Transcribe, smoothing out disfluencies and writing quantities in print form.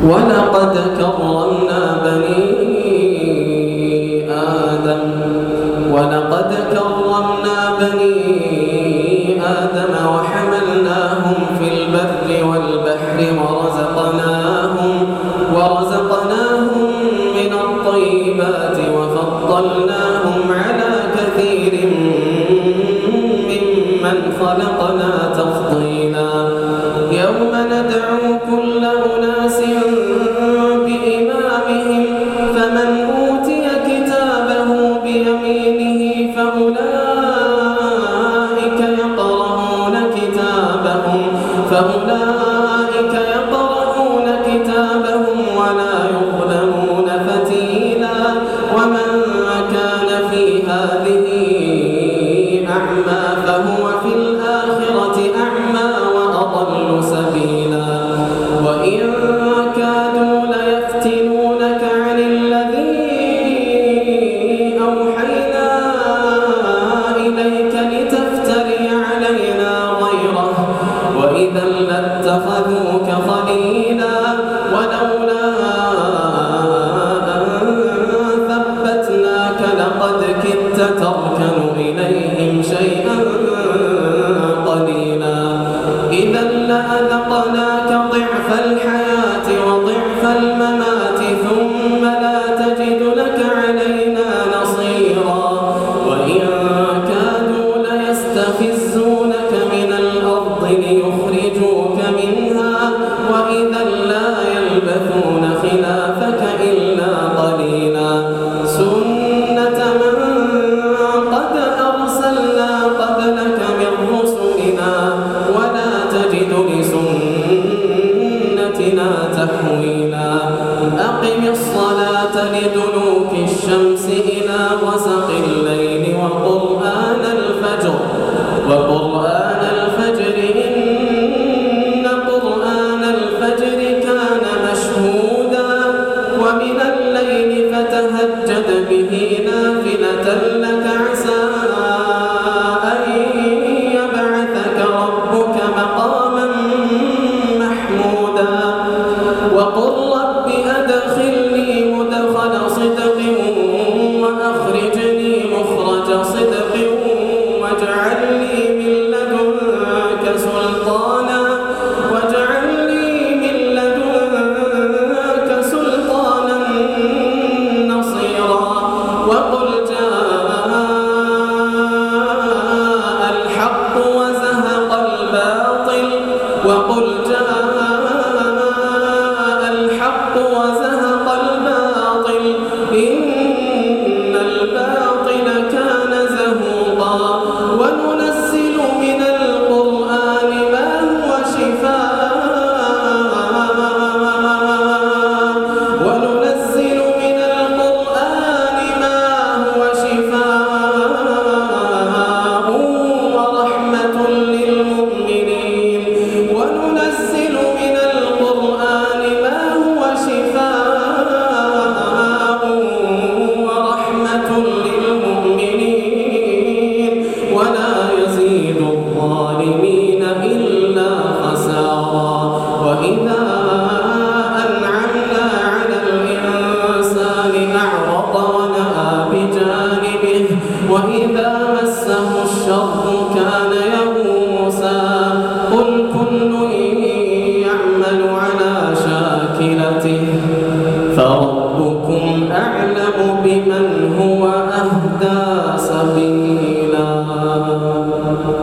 ولقد كرمنا بني آدم وحملناهم في البر والبحر ورزقناهم من الطيبات وفضلناهم على كثير ممن خلقنا تفضيلا. يوم ندعو كل أناس بإمامهم فمن أوتي كتابه بيمينه فأولئك يقرؤون كتابهم ولا يظلمون فتيلا. ومن كان في هذه أعمى فهو في الآخرة أعمى وأضل سبيلا. وإن كادوا ليفتنونك عن الذي أوحينا إليك لتفتري علينا غيره وإذا لاتخذوك خليلا. ولولا أن ثبتناك لقد كدت تركن إليهم شيئا قليلا. إذا لأذقناك ضعف الحياة وضعف الممات ثم لا تجد لك علينا نصيرا. وإن كادوا ليستفزونك من الأرض ليخرجوك منها وإذا لا يلبثون خلافك إلا قليلا. سنة من قد أرسلنا قبلك من رسلنا ولا تجد لسنتنا تحويلا. أقم الصلاة لدلوك الشمس إلى غسق الليل وقرآن الفجر إن قرآن الفجر كان مشهودا. ومن الليل فتهجد به نافلة لك عسى أن يبعثك ربك مقاما محمودا. وقل رب أدخلني مدخل صدق وأخرجني مخرج صدق واجعل لي من لدنك سلطانا نصيرا. وقل جاء الحق وزهق الباطل إن الباطل كان زهوقا. وننزل من القرآن ما هو شفاء ورحمة للمؤمنين. ولا يزيد الظالمين إلا خسارا. وإذا أنعمنا على الإنسان أعرض ونأى بجانبه وإذا مسه الشر كان يئوسا. قل كل يعمل على شاكلته فربكم أعلم بمن